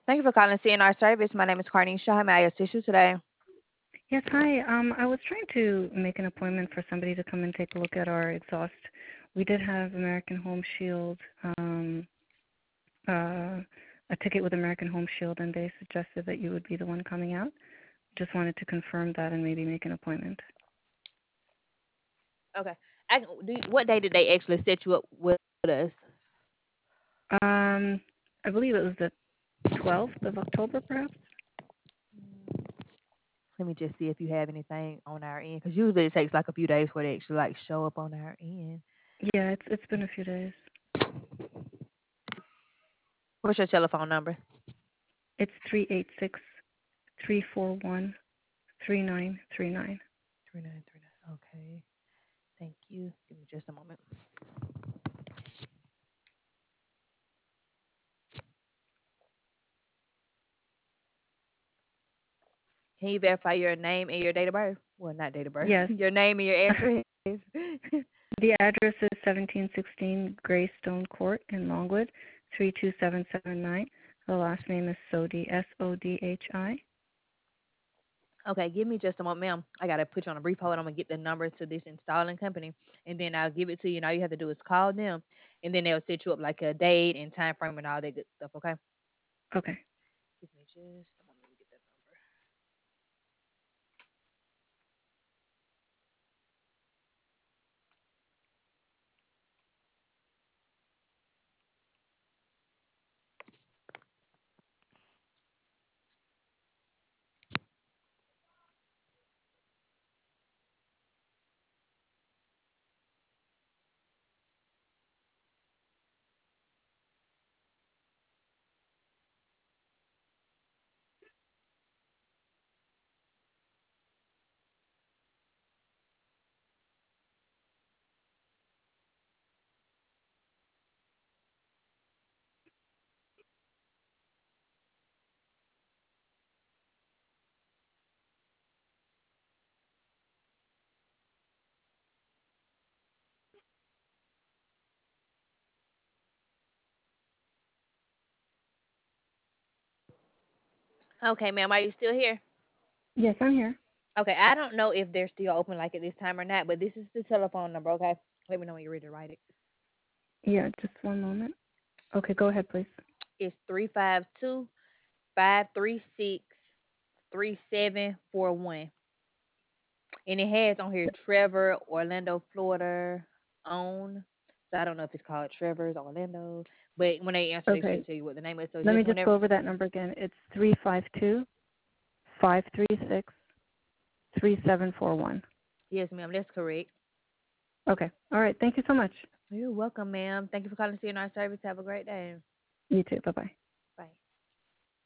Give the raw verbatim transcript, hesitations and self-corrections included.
Thank you for calling C N R Service. My name is Carnisha. How may I assist you today? Yes, hi. Um, I was trying to make an appointment for somebody to come and take a look at our exhaust. We did have American Home Shield, um, uh, a ticket with American Home Shield, and they suggested that you would be the one coming out. Just wanted to confirm that and maybe make an appointment. Okay. I, do you, what day did they actually set you up with us? Um, I believe it was the twelfth of October, perhaps. Let me just see if you have anything on our end, because usually it takes like a few days for they actually like show up on our end. Yeah, it's it's been a few days. What's your telephone number? It's three eight six three four one three nine three nine. Three nine three nine. Okay. Thank you. Give me just a moment. Can you verify your name and your date of birth? Well, not date of birth. Yes. Your name and your address. The address is seventeen sixteen Greystone Court in Longwood, three two seven seven nine. The last name is Sodhi, S O D H I. Okay, give me just a moment, ma'am. I gotta put you on a brief hold. I'm gonna get the number to this installing company, and then I'll give it to you. And all you have to do is call them, and then they'll set you up like a date and time frame and all that good stuff. Okay. Okay. Give me just a moment. Let me get that number. Okay, ma'am. Are you still here? Yes, I'm here. Okay. I don't know if they're still open like at this time or not, but this is the telephone number. Okay. Let me know when you're ready to write it. Yeah, just one moment. Okay, go ahead, please. It's three five two five three six three seven four one. And it has on here Trevor, Orlando, Florida, own. So I don't know if it's called Trevor's Orlando, but when they answer, they Okay, should tell you what the name is. So let me just just whenever. go over that number again. It's three five two five three six three seven four one. Yes, ma'am, that's correct. Okay. All right. Thank you so much. You're welcome, ma'am. Thank you for calling C N R Service. Have a great day. You too. Bye-bye.